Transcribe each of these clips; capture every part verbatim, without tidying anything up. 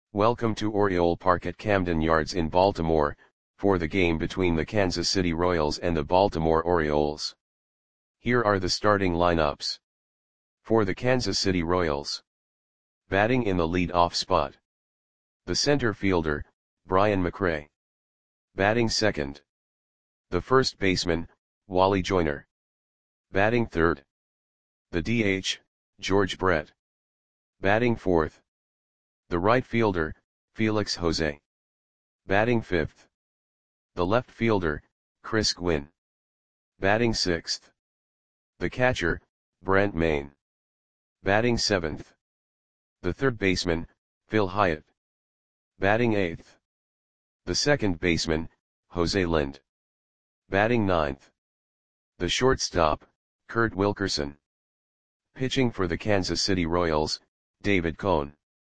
Welcome to Oriole Park at Camden Yards in Baltimore, for the game between the Kansas City Royals and the Baltimore Orioles. Here are the starting lineups. For the Kansas City Royals. Batting in the lead-off spot. The center fielder, Brian McRae. Batting second. The first baseman, Wally Joyner. Batting third. The D H, George Brett. Batting fourth. The right fielder, Felix Jose. Batting fifth. The left fielder, Chris Gwynn. Batting sixth. The catcher, Brent Mayne. Batting seventh. The third baseman, Phil Hyatt. Batting eighth. The second baseman, Jose Lind. Batting ninth. The shortstop, Kurt Wilkerson. Pitching for the Kansas City Royals, David Cone.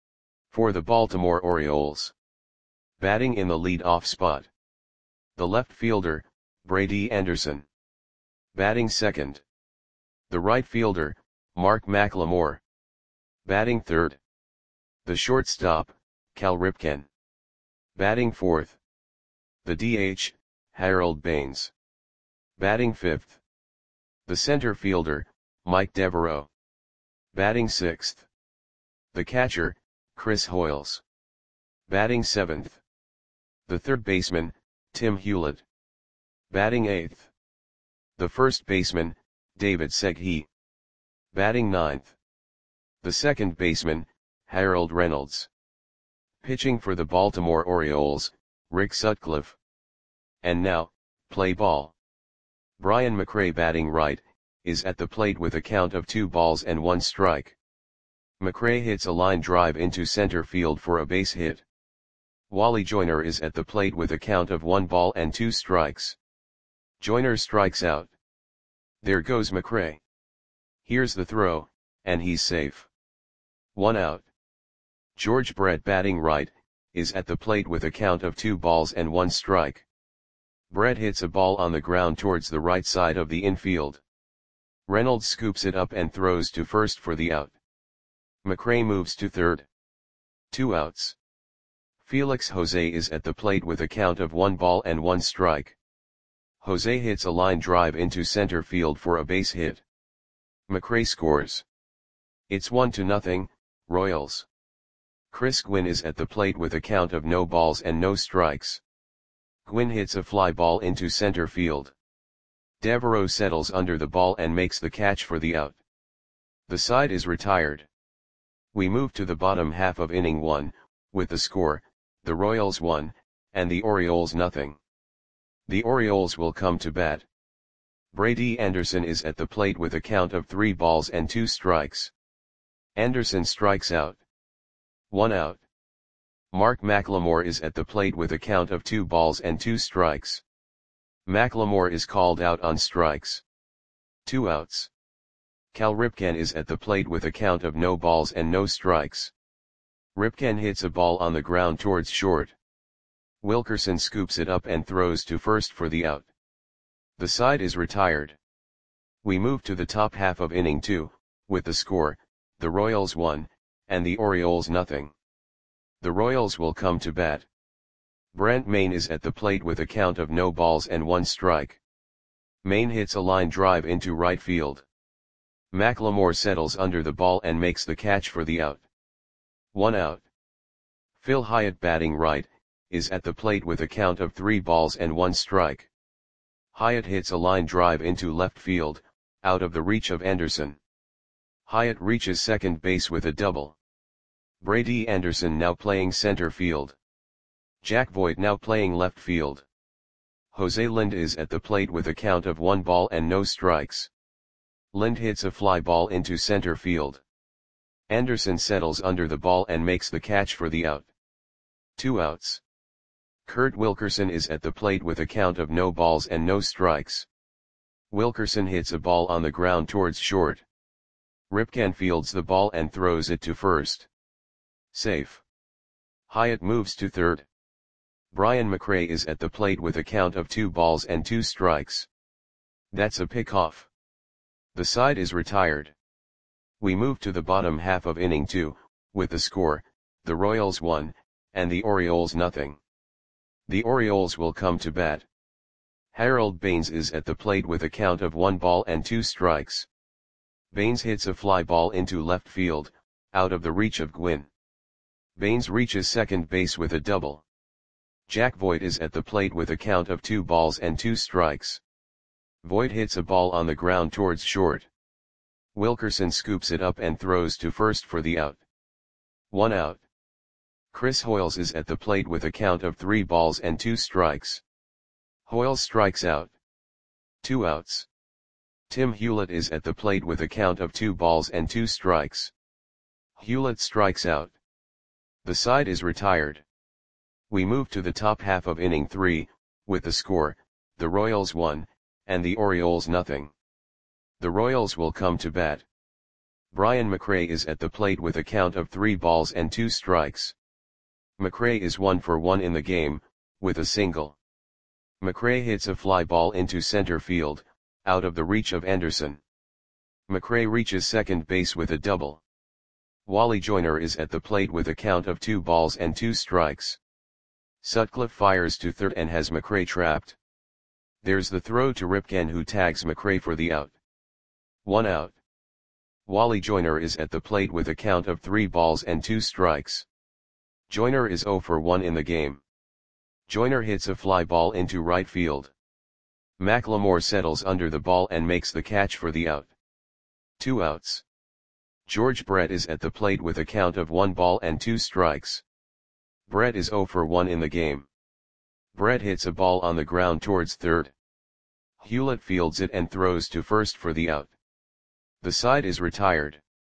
For the Baltimore Orioles. Batting in the lead-off spot. The left fielder, Brady Anderson. Batting second. The right fielder, Mark McLemore. Batting third. The shortstop, Cal Ripken. Batting fourth. The D H, Harold Baines. Batting fifth. The center fielder, Mike Devereaux. Batting sixth. The catcher, Chris Hoyles. Batting seventh. The third baseman, Tim Hewlett. Batting eighth. The first baseman, David Seghi. Batting ninth. The second baseman, Harold Reynolds. Pitching for the Baltimore Orioles, Rick Sutcliffe. And now, play ball. Brian McRae batting right, is at the plate with a count of two balls and one strike. McRae hits a line drive into center field for a base hit. Wally Joyner is at the plate with a count of one ball and two strikes. Joyner strikes out. There goes McRae. Here's the throw, and he's safe. One out. George Brett batting right, is at the plate with a count of two balls and one strike. Brett hits a ball on the ground towards the right side of the infield. Reynolds scoops it up and throws to first for the out. McRae moves to third. Two outs. Felix Jose is at the plate with a count of one ball and one strike. Jose hits a line drive into center field for a base hit. McRae scores. It's one to nothing, Royals. Chris Gwynn is at the plate with a count of no balls and no strikes. Gwynn hits a fly ball into center field. Devereaux settles under the ball and makes the catch for the out. The side is retired. We move to the bottom half of inning one, with the score, the Royals one, and the Orioles nothing. The Orioles will come to bat. Brady Anderson is at the plate with a count of three balls and two strikes. Anderson strikes out. One out. Mark McLemore is at the plate with a count of two balls and two strikes. McLemore is called out on strikes. Two outs. Cal Ripken is at the plate with a count of no balls and no strikes. Ripken hits a ball on the ground towards short. Wilkerson scoops it up and throws to first for the out. The side is retired. We move to the top half of inning two, with the score, the Royals one, and the Orioles nothing. The Royals will come to bat. Brent Mayne is at the plate with a count of no balls and one strike. Mayne hits a line drive into right field. McLemore settles under the ball and makes the catch for the out. One out. Phil Hyatt batting right, is at the plate with a count of three balls and one strike. Hyatt hits a line drive into left field, out of the reach of Anderson. Hyatt reaches second base with a double. Brady Anderson now playing center field. Jack Voigt now playing left field. Jose Lind is at the plate with a count of one ball and no strikes. Lind hits a fly ball into center field. Anderson settles under the ball and makes the catch for the out. Two outs. Kurt Wilkerson is at the plate with a count of no balls and no strikes. Wilkerson hits a ball on the ground towards short. Ripken fields the ball and throws it to first. Safe. Hyatt moves to third. Brian McRae is at the plate with a count of two balls and two strikes. That's a pickoff. The side is retired. We move to the bottom half of inning two, with the score, the Royals one, and the Orioles nothing. The Orioles will come to bat. Harold Baines is at the plate with a count of one ball and two strikes. Baines hits a fly ball into left field, out of the reach of Gwynn. Baines reaches second base with a double. Jack Voigt is at the plate with a count of two balls and two strikes. Voigt hits a ball on the ground towards short. Wilkerson scoops it up and throws to first for the out. One out. Chris Hoiles is at the plate with a count of three balls and two strikes. Hoiles strikes out. Two outs. Tim Hewlett is at the plate with a count of two balls and two strikes. Hewlett strikes out. The side is retired. We move to the top half of inning three, with the score, the Royals one, and the Orioles nothing. The Royals will come to bat. Brian McRae is at the plate with a count of three balls and two strikes. McRae is one for one in the game, with a single. McRae hits a fly ball into center field, out of the reach of Anderson. McRae reaches second base with a double. Wally Joyner is at the plate with a count of two balls and two strikes. Sutcliffe fires to third and has McRae trapped. There's the throw to Ripken, who tags McRae for the out. One out. Wally Joyner is at the plate with a count of three balls and two strikes. Joyner is zero for one in the game. Joyner hits a fly ball into right field. McLemore settles under the ball and makes the catch for the out. Two outs. George Brett is at the plate with a count of one ball and two strikes. Brett is zero for one in the game. Brett hits a ball on the ground towards third. Hewlett fields it and throws to first for the out. The side is retired.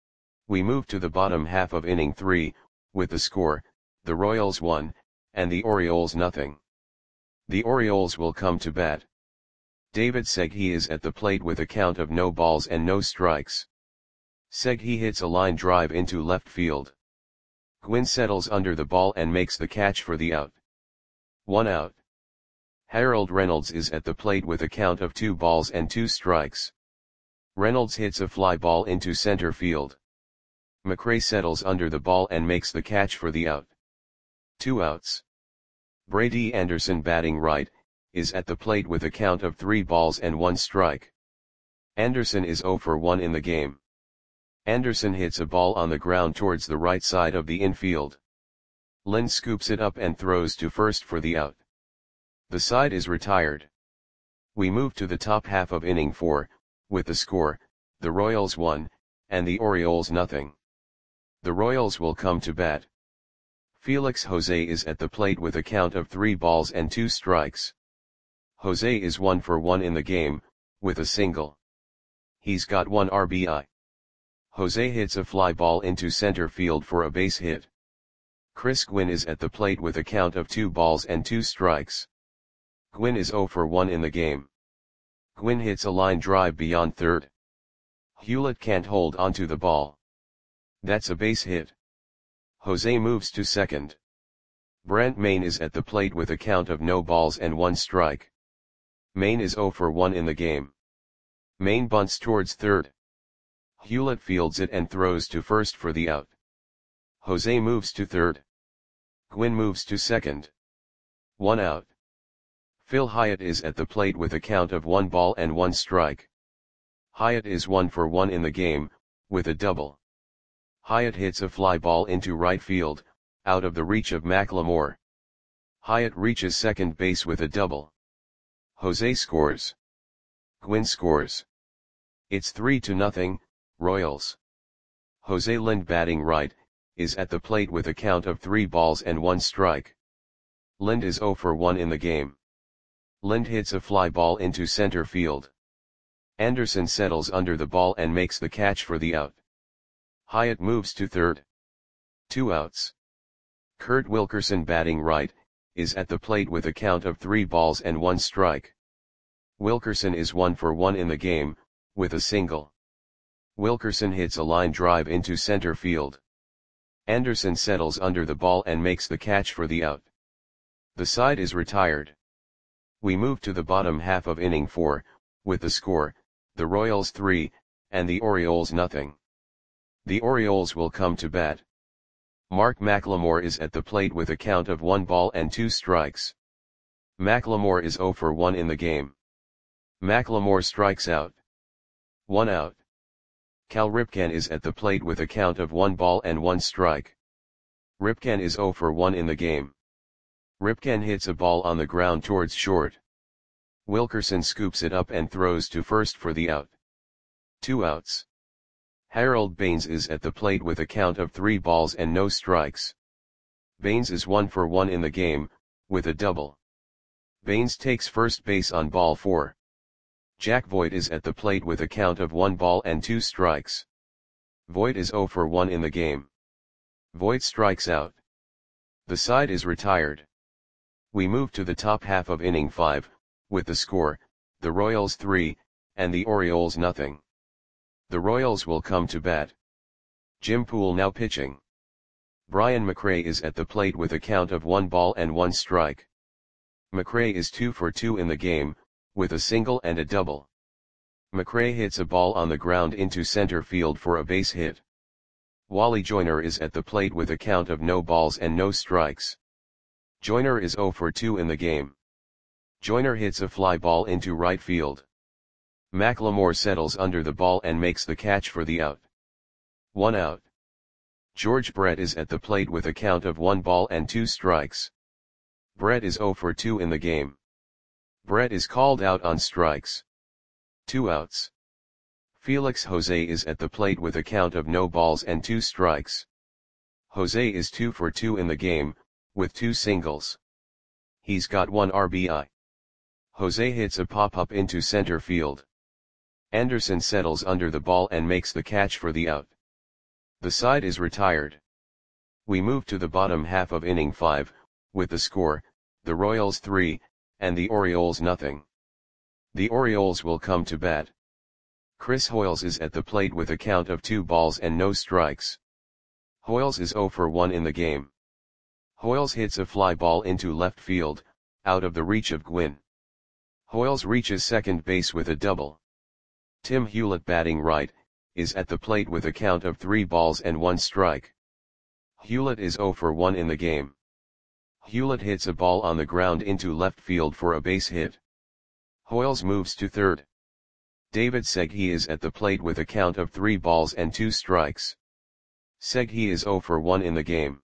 We move to the bottom half of inning three, with the score, the Royals one, and the Orioles nothing. The Orioles will come to bat. David Seghi is at the plate with a count of no balls and no strikes. Seghi hits a line drive into left field. Gwynn settles under the ball and makes the catch for the out. One out. Harold Reynolds is at the plate with a count of two balls and two strikes. Reynolds hits a fly ball into center field. McRae settles under the ball and makes the catch for the out. Two outs. Brady Anderson, batting right, is at the plate with a count of three balls and one strike. Anderson is zero for one in the game. Anderson hits a ball on the ground towards the right side of the infield. Lind scoops it up and throws to first for the out. The side is retired. We move to the top half of inning four, with the score, the Royals one, and the Orioles nothing. The Royals will come to bat. Felix Jose is at the plate with a count of three balls and two strikes. Jose is one for one in the game, with a single. He's got one R B I. Jose hits a fly ball into center field for a base hit. Chris Gwynn is at the plate with a count of two balls and two strikes. Gwynn is zero for one in the game. Gwynn hits a line drive beyond third. Hewlett can't hold onto the ball. That's a base hit. Jose moves to second. Brent Mayne is at the plate with a count of no balls and one strike. Mayne is zero for one in the game. Mayne bunts towards third. Hewlett fields it and throws to first for the out. Jose moves to third. Gwynn moves to second. One out. Phil Hyatt is at the plate with a count of one ball and one strike. Hyatt is one for one in the game, with a double. Hyatt hits a fly ball into right field, out of the reach of McLemore. Hyatt reaches second base with a double. Jose scores. Gwynn scores. It's three to nothing, Royals. Jose Lind, batting right, is at the plate with a count of three balls and one strike. Lind is zero for one in the game. Lind hits a fly ball into center field. Anderson settles under the ball and makes the catch for the out. Hyatt moves to third. Two outs. Kurt Wilkerson, batting right, is at the plate with a count of three balls and one strike. Wilkerson is one for one in the game, with a single. Wilkerson hits a line drive into center field. Anderson settles under the ball and makes the catch for the out. The side is retired. We move to the bottom half of inning four, with the score, the Royals three, and the Orioles nothing. The Orioles will come to bat. Mark McLemore is at the plate with a count of one ball and two strikes. McLemore is zero for one in the game. McLemore strikes out. One out. Cal Ripken is at the plate with a count of one ball and one strike. Ripken is zero for one in the game. Ripken hits a ball on the ground towards short. Wilkerson scoops it up and throws to first for the out. Two outs. Harold Baines is at the plate with a count of three balls and no strikes. Baines is one for one in the game, with a double. Baines takes first base on ball four. Jack Voigt is at the plate with a count of one ball and two strikes. Voigt is zero for one in the game. Voigt strikes out. The side is retired. We move to the top half of inning five, with the score, the Royals three, and the Orioles nothing. The Royals will come to bat. Jim Poole now pitching. Brian McRae is at the plate with a count of one ball and one strike. McRae is two for two in the game, with a single and a double. McRae hits a ball on the ground into center field for a base hit. Wally Joyner is at the plate with a count of no balls and no strikes. Joyner is zero for two in the game. Joyner hits a fly ball into right field. McLemore settles under the ball and makes the catch for the out. One out. George Brett is at the plate with a count of one ball and two strikes. Brett is zero for two in the game. Brett is called out on strikes. Two outs. Felix Jose is at the plate with a count of no balls and two strikes. Jose is two for two in the game, with two singles. He's got one R B I. Jose hits a pop-up into center field. Anderson settles under the ball and makes the catch for the out. The side is retired. We move to the bottom half of inning five, with the score, the Royals three, and the Orioles nothing. The Orioles will come to bat. Chris Hoiles is at the plate with a count of two balls and no strikes. Hoiles is zero for one in the game. Hoiles hits a fly ball into left field, out of the reach of Gwynn. Hoiles reaches second base with a double. Tim Hewlett batting right, is at the plate with a count of three balls and one strike. Hewlett is zero for one in the game. Hewlett hits a ball on the ground into left field for a base hit. Hoiles moves to third. David Seghi is at the plate with a count of three balls and two strikes. Seghi is zero for one in the game.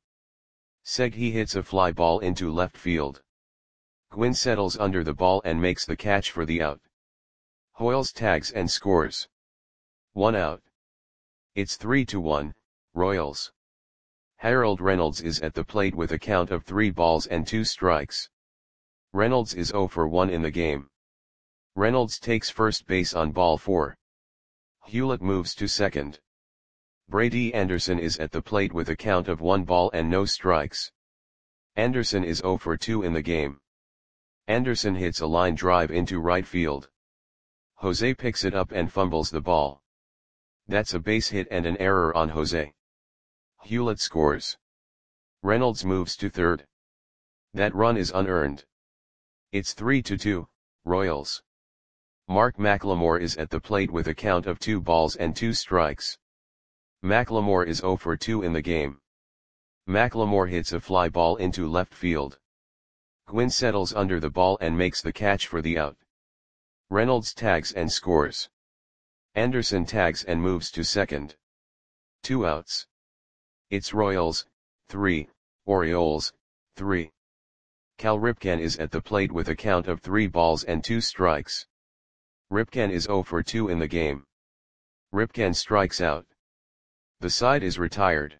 Seghi hits a fly ball into left field. Gwynn settles under the ball and makes the catch for the out. Hoiles tags and scores. One out. It's three to one, Royals. Harold Reynolds is at the plate with a count of three balls and two strikes. Reynolds is zero for one in the game. Reynolds takes first base on ball four. Hewlett moves to second. Brady Anderson is at the plate with a count of one ball and no strikes. Anderson is zero for two in the game. Anderson hits a line drive into right field. Jose picks it up and fumbles the ball. That's a base hit and an error on Jose. Hewlett scores. Reynolds moves to third. That run is unearned. It's three to two, Royals. Mark McLemore is at the plate with a count of two balls and two strikes. McLemore is zero for two in the game. McLemore hits a fly ball into left field. Gwynn settles under the ball and makes the catch for the out. Reynolds tags and scores. Anderson tags and moves to second. Two outs. It's Royals, three, Orioles, three. Cal Ripken is at the plate with a count of three balls and two strikes. Ripken is zero for two in the game. Ripken strikes out. The side is retired.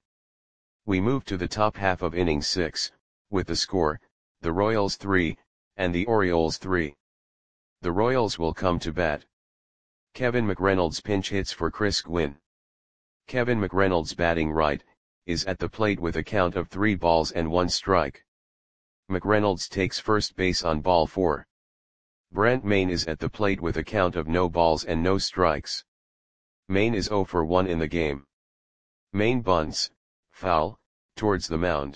We move to the top half of inning six, with the score, the Royals three, and the Orioles three. The Royals will come to bat. Kevin McReynolds pinch hits for Chris Gwynn. Kevin McReynolds batting right, is at the plate with a count of three balls and one strike. McReynolds takes first base on ball four. Brent Maine is at the plate with a count of no balls and no strikes. Maine is zero for one in the game. Maine bunts, foul, towards the mound.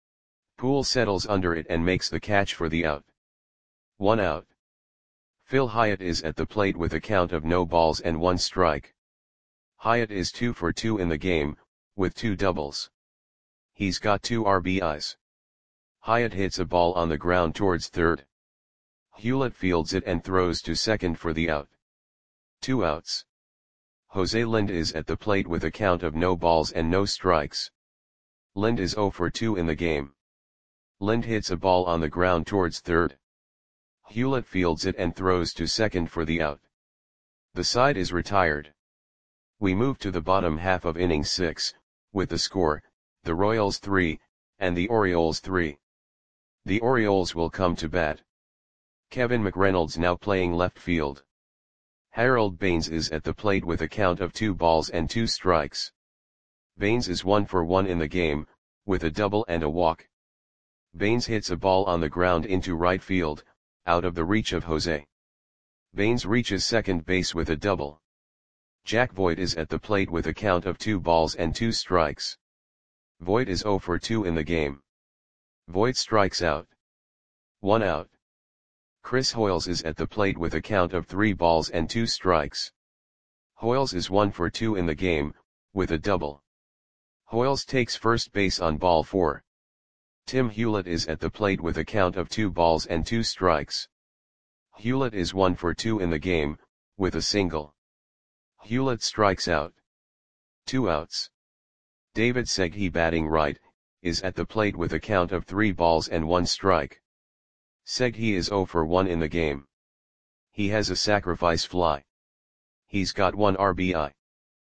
Poole settles under it and makes the catch for the out. One out. Phil Hyatt is at the plate with a count of no balls and one strike. Hyatt is two for two in the game, with two doubles. He's got two R B Is. Hyatt hits a ball on the ground towards third. Hewlett fields it and throws to second for the out. Two outs. Jose Lind is at the plate with a count of no balls and no strikes. Lind is zero for two in the game. Lind hits a ball on the ground towards third. Hewlett fields it and throws to second for the out. The side is retired. We move to the bottom half of inning six, with the score, the Royals three, and the Orioles three. The Orioles will come to bat. Kevin McReynolds now playing left field. Harold Baines is at the plate with a count of two balls and two strikes. Baines is one for one in the game, with a double and a walk. Baines hits a ball on the ground into right field, out of the reach of Jose. Baines reaches second base with a double. Jack Voigt is at the plate with a count of two balls and two strikes. Voigt is zero for two in the game. Voigt strikes out. One out. Chris Hoiles is at the plate with a count of three balls and two strikes. Hoiles is one for two in the game, with a double. Hoiles takes first base on ball four. Tim Hewlett is at the plate with a count of two balls and two strikes. Hewlett is one for two in the game, with a single. Hewlett strikes out. Two outs. David Seghi batting right, is at the plate with a count of three balls and one strike. Seghi is zero for one in the game. He has a sacrifice fly. He's got one R B I.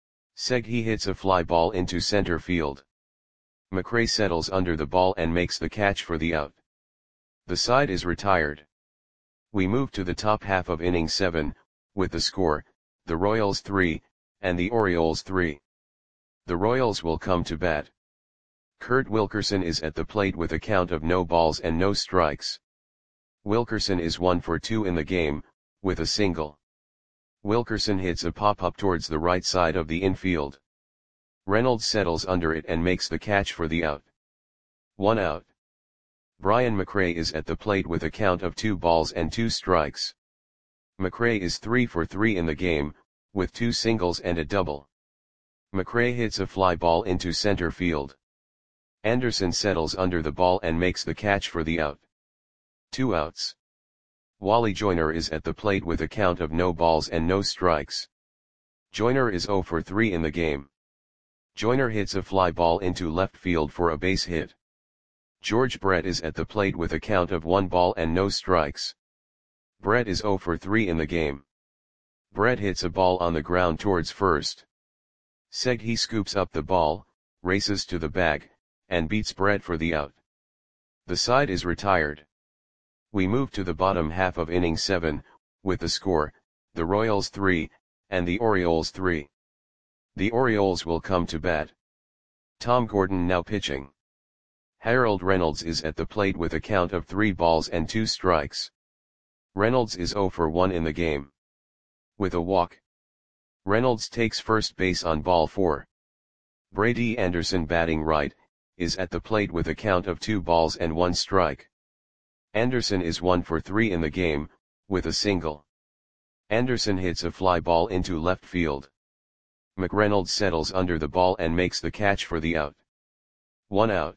Seghi hits a fly ball into center field. McRae settles under the ball and makes the catch for the out. The side is retired. We move to the top half of inning seven, with the score, the Royals three, and the Orioles three. The Royals will come to bat. Kurt Wilkerson is at the plate with a count of no balls and no strikes. Wilkerson is one for two in the game, with a single. Wilkerson hits a pop-up towards the right side of the infield. Reynolds settles under it and makes the catch for the out. One out. Brian McRae is at the plate with a count of two balls and two strikes. McRae is three for three in the game, with two singles and a double. McRae hits a fly ball into center field. Anderson settles under the ball and makes the catch for the out. Two outs. Wally Joyner is at the plate with a count of no balls and no strikes. Joyner is zero for three in the game. Joyner hits a fly ball into left field for a base hit. George Brett is at the plate with a count of one ball and no strikes. Brett is zero for three in the game. Brett hits a ball on the ground towards first. Seghi scoops up the ball, races to the bag, and beats Brett for the out. The side is retired. We move to the bottom half of inning seven, with the score, the Royals three, and the Orioles three. The Orioles will come to bat. Tom Gordon now pitching. Harold Reynolds is at the plate with a count of three balls and two strikes. Reynolds is zero for one in the game. With a walk. Reynolds takes first base on ball four. Brady Anderson batting right, is at the plate with a count of two balls and one strike. Anderson is one for three in the game, with a single. Anderson hits a fly ball into left field. McReynolds settles under the ball and makes the catch for the out. One out.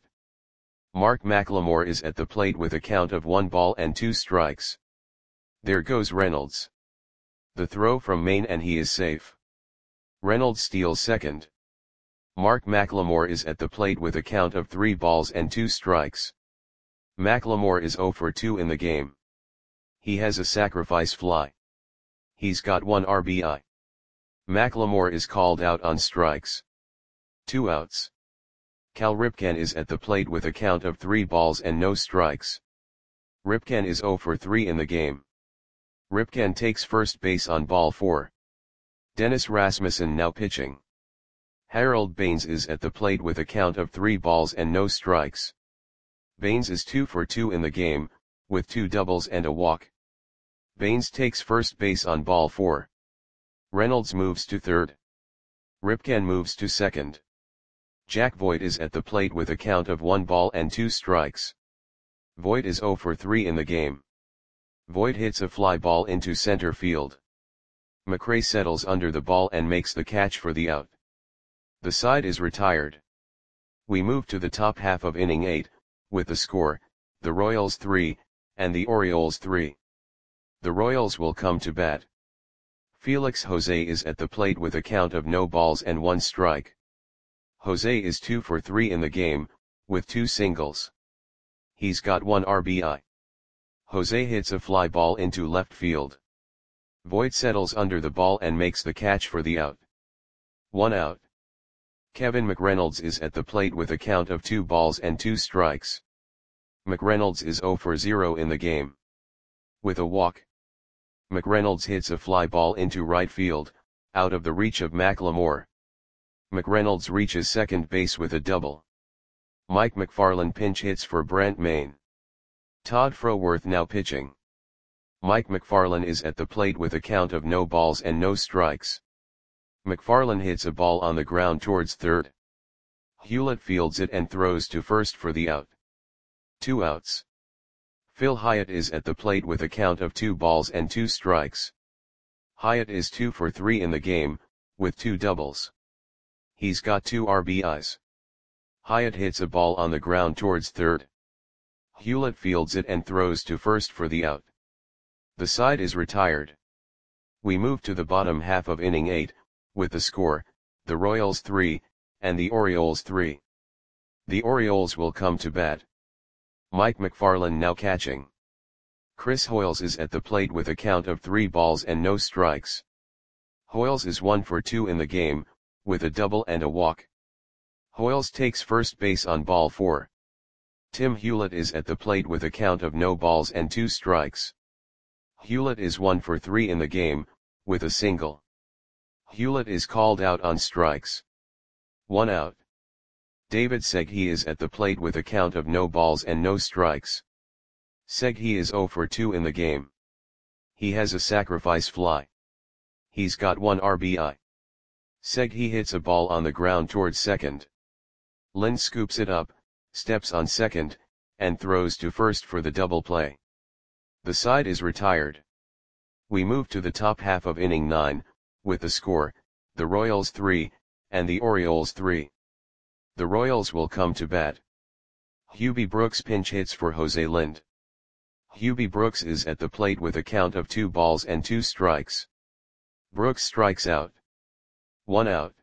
Mark McLemore is at the plate with a count of one ball and two strikes. There goes Reynolds. The throw from Maine and he is safe. Reynolds steals second. Mark McLemore is at the plate with a count of three balls and two strikes. McLemore is zero for two in the game. He has a sacrifice fly. He's got one R B I. McLemore is called out on strikes. Two outs. Cal Ripken is at the plate with a count of three balls and no strikes. Ripken is zero for three in the game. Ripken takes first base on ball four. Dennis Rasmussen now pitching. Harold Baines is at the plate with a count of three balls and no strikes. Baines is two for two in the game, with two doubles and a walk. Baines takes first base on ball four. Reynolds moves to third. Ripken moves to second. Jack Voigt is at the plate with a count of one ball and two strikes. Voigt is zero for three in the game. Voigt hits a fly ball into center field. McRae settles under the ball and makes the catch for the out. The side is retired. We move to the top half of inning eight, with the score, the Royals three, and the Orioles three. The Royals will come to bat. Felix Jose is at the plate with a count of no balls and one strike. Jose is two for three in the game, with two singles. He's got one R B I. Jose hits a fly ball into left field. Voit settles under the ball and makes the catch for the out. One out. Kevin McReynolds is at the plate with a count of two balls and two strikes. McReynolds is zero for zero in the game. With a walk, McReynolds hits a fly ball into right field, out of the reach of McLemore. McReynolds reaches second base with a double. Mike McFarland pinch hits for Brent Mayne. Todd Froworth now pitching. Mike McFarland is at the plate with a count of no balls and no strikes. McFarland hits a ball on the ground towards third. Hewlett fields it and throws to first for the out. Two outs. Phil Hyatt is at the plate with a count of two balls and two strikes. Hyatt is two for three in the game, with two doubles. He's got two R B Is. Hyatt hits a ball on the ground towards third. Hewlett fields it and throws to first for the out. The side is retired. We move to the bottom half of inning eight, with the score, the Royals three, and the Orioles three. The Orioles will come to bat. Mike McFarland now catching. Chris Hoiles is at the plate with a count of three balls and no strikes. Hoiles is one for two in the game, with a double and a walk. Hoiles takes first base on ball four. Tim Hewlett is at the plate with a count of no balls and two strikes. Hewlett is one for three in the game, with a single. Hewlett is called out on strikes. One out. David Seghi is at the plate with a count of no balls and no strikes. Seghi is zero for two in the game. He has a sacrifice fly. He's got one R B I. Seghi hits a ball on the ground towards second. Lynn scoops it up, steps on second, and throws to first for the double play. The side is retired. We move to the top half of inning nine, with the score, the Royals three, and the Orioles three. The Royals will come to bat. Hubie Brooks pinch hits for Jose Lind. Hubie Brooks is at the plate with a count of two balls and two strikes. Brooks strikes out. One out.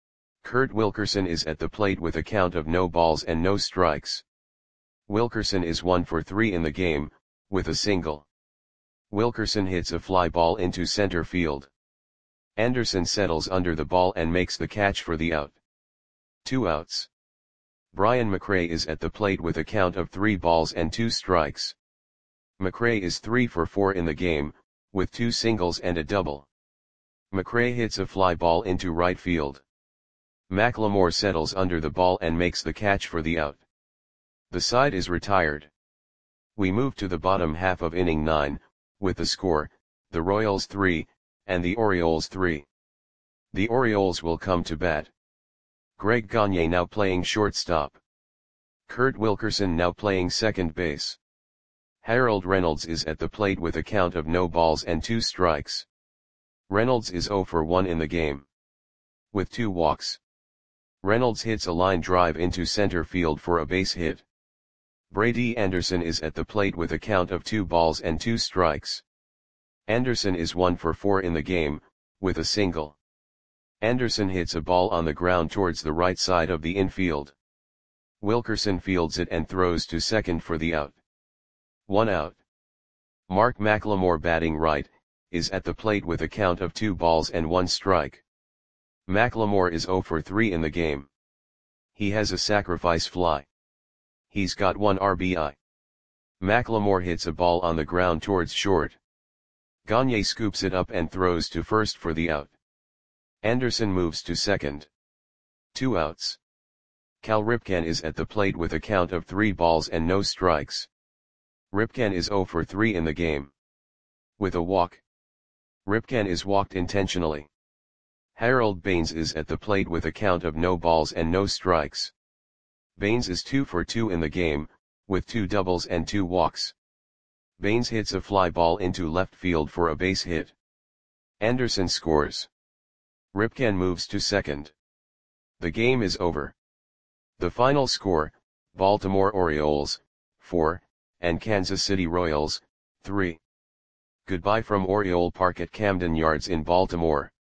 Kurt Wilkerson is at the plate with a count of no balls and no strikes. Wilkerson is one for three in the game, with a single. Wilkerson hits a fly ball into center field. Anderson settles under the ball and makes the catch for the out. Two outs. Brian McRae is at the plate with a count of three balls and two strikes. McRae is three for four in the game, with two singles and a double. McRae hits a fly ball into right field. McLemore settles under the ball and makes the catch for the out. The side is retired. We move to the bottom half of inning nine, with the score, the Royals three, and the Orioles three. The Orioles will come to bat. Greg Gagne now playing shortstop. Kurt Wilkerson now playing second base. Harold Reynolds is at the plate with a count of no balls and two strikes. Reynolds is zero for one in the game. With two walks. Reynolds hits a line drive into center field for a base hit. Brady Anderson is at the plate with a count of two balls and two strikes. Anderson is one for four in the game, with a single. Anderson hits a ball on the ground towards the right side of the infield. Wilkerson fields it and throws to second for the out. One out. Mark McLemore batting right, is at the plate with a count of two balls and one strike. McLemore is zero for three in the game. He has a sacrifice fly. He's got one R B I. McLemore hits a ball on the ground towards short. Gagne scoops it up and throws to first for the out. Anderson moves to second. Two outs. Cal Ripken is at the plate with a count of three balls and no strikes. Ripken is zero for three in the game. With a walk. Ripken is walked intentionally. Harold Baines is at the plate with a count of no balls and no strikes. Baines is two for two in the game, with two doubles and two walks. Baines hits a fly ball into left field for a base hit. Anderson scores. Ripken moves to second. The game is over. The final score, Baltimore Orioles, four, and Kansas City Royals, three. Goodbye from Oriole Park at Camden Yards in Baltimore.